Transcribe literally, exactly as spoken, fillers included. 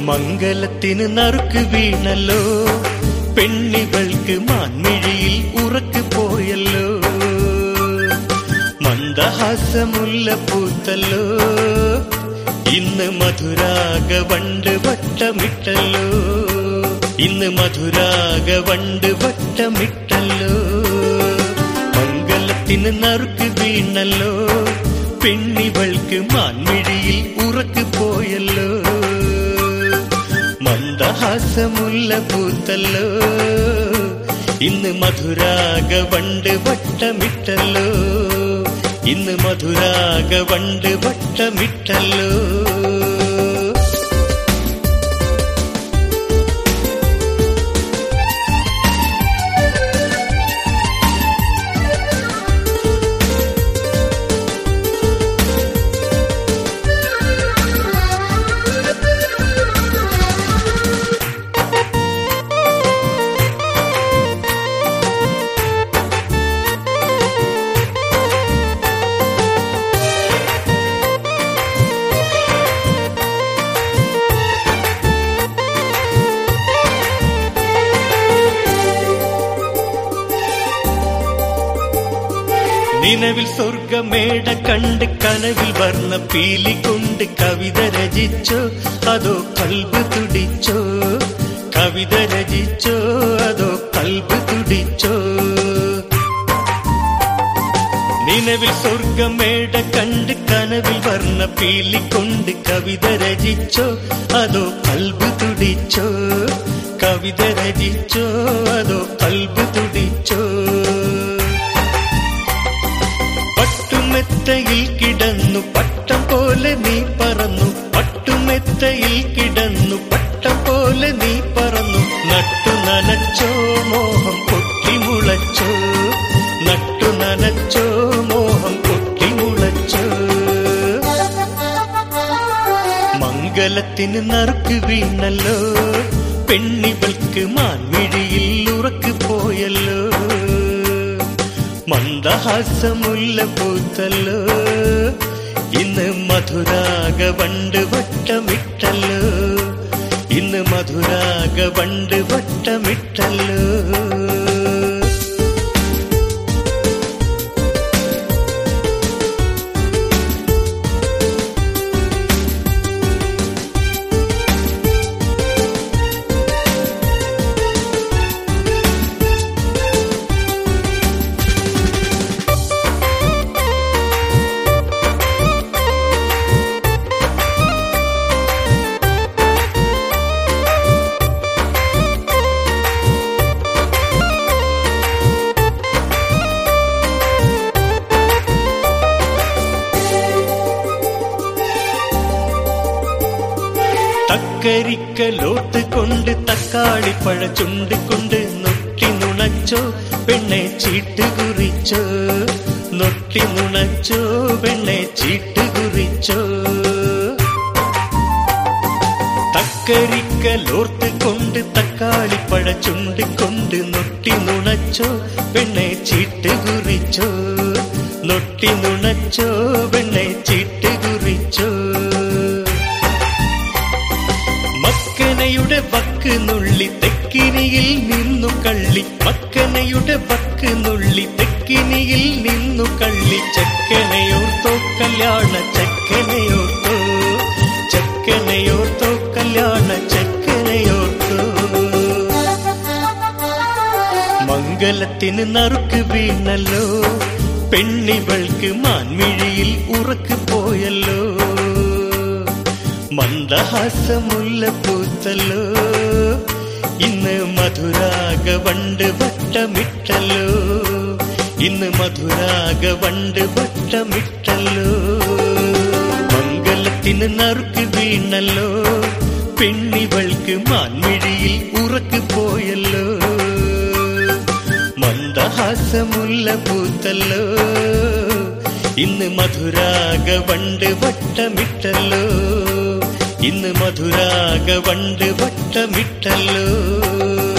മംഗലത്തിന് നറുക്ക് വീണല്ലോ, പെണ്ണിവൾക്ക് മാൻമിഴിയിൽ ഉറക്ക് പോയല്ലോ. മന്ദഹാസമുല്ല പൂത്തല്ലോ, ഇന്ന് മധുരാഗ വണ്ട് വട്ടമിട്ടല്ലോ. ഇന്ന് മധുരാഗ വണ്ട് വട്ടമിട്ടല്ലോ. മംഗലത്തിന് നറുക്ക് വീണല്ലോ, പെണ്ണിവൾക്ക് മാൻമിഴിയിൽ ഉറക്ക് പോയല്ലോ. മന്ദഹാസമുല്ല പൂത്തല്ലോ, ഇന്ന് മധുരാഗ വണ്ട് വട്ടമിട്ടല്ലോ. ഇന്ന് മധുരാഗ വണ്ട് വട്ടമിട്ടല്ലോ. നിലവിൽ സ്വർഗമേട കണ്ട് കനവിൽ വർണ്ണ പീലി കൊണ്ട് കവിത രചിച്ചോ അതോ കൽബ് തുടിച്ചോ? കവിത രചിച്ചോ അതോ കൽബ് തുടിച്ചോ? നിലവിൽ സ്വർഗമേട കണ്ട് കനവിൽ വർണ്ണ പീലി കൊണ്ട് കവിത രചിച്ചോ അതോ കൽബ് തുടിച്ചോ? കവിത രചിച്ചോ അതോ കൽബ് തുടിച്ചോ? പട്ടുമെത്തയിൽ കിടന്നു പട്ടം പോലെ നീ പറന്നു, പട്ടുമെത്തയിൽ കിടന്നു പട്ടം പോലെ നീ പറന്നു. നട്ടു നനച്ചോ മോഹം പൊട്ടിമുളച്ചോ, നട്ടു നനച്ചോ മോഹം പൊട്ടിമുളച്ചോ. മംഗലത്തിന് നറുക്ക് വീണല്ലോ, പെണ്ണിവൾക്ക് മാൻമിഴിയിൽ ഉറക്ക് പോയല്ലോ. മന്ദഹാസമുല്ല പൂത്തല്ലോ, ഇന്ന് മധുരാഗ വണ്ട് വട്ടമിട്ടല്ലോ. ഇന്ന് മധുരാഗ വണ്ട് വട്ടമിട്ടല്ലോ. തക്കരിക്കലോട്ട് കൊണ്ട് തക്കാളിപ്പഴ ചുണ്ട് കൊണ്ട് നൊട്ടി നുണച്ചോ പെണ്ണെ ചീട്ട് കുറിച്ചോ? നൊട്ടി നുണച്ചോ പെണ്ണെ ചീട്ട് കുറിച്ചോ? തക്കരിക്കലോട്ട് കൊണ്ട് തക്കാളിപ്പഴ ചുണ്ട് കൊണ്ട് നൊട്ടി നുണച്ചോ പെണ്ണെ ചീട്ട് കുറിച്ചോ? നൊട്ടി നുണച്ചോ പെണ്ണെ ചീട്ട് കുറിച്ചോ? മക്കനയുടെ വക്ക് നുള്ളി തെക്കിനിയിൽ നിന്നു കള്ളി, മക്കനയുടെ വക്ക് നുള്ളി തെക്കിനിയിൽ നിന്നു കള്ളി. ചക്കനയോർത്തോ കല്യാണ ചക്കനയോർത്തോ, ചക്കനയോർത്തോ കല്യാണ ചക്കനയോർത്തോ. മംഗലത്തിന് നറുക്ക് വീണല്ലോ, പെണ്ണിവൾക്ക് മാൻമിഴിയിൽ ഉറക്ക് പോയല്ലോ. മന്ദഹാസമുല്ല പൂത്തല്ലോ, ഇന്ന് മധുരാഗ വണ്ട് വട്ടമിട്ടല്ലോ. ഇന്ന് മധുരാഗ വണ്ട് വട്ടമിട്ടല്ലോ. മംഗലത്തിന് നറുക്ക് വീണല്ലോ, പെണ്ണിവൾക്ക് മാൻമിഴിയിൽ ഉറക്ക് പോയല്ലോ. മന്ദഹാസമുല്ല പൂത്തല്ലോ, ഇന്ന് മധുരാഗ വണ്ട് വട്ടമിട്ടല്ലോ. ഇന്ന് മധുരാഗ വണ്ട് വട്ടമിട്ടല്ലോ.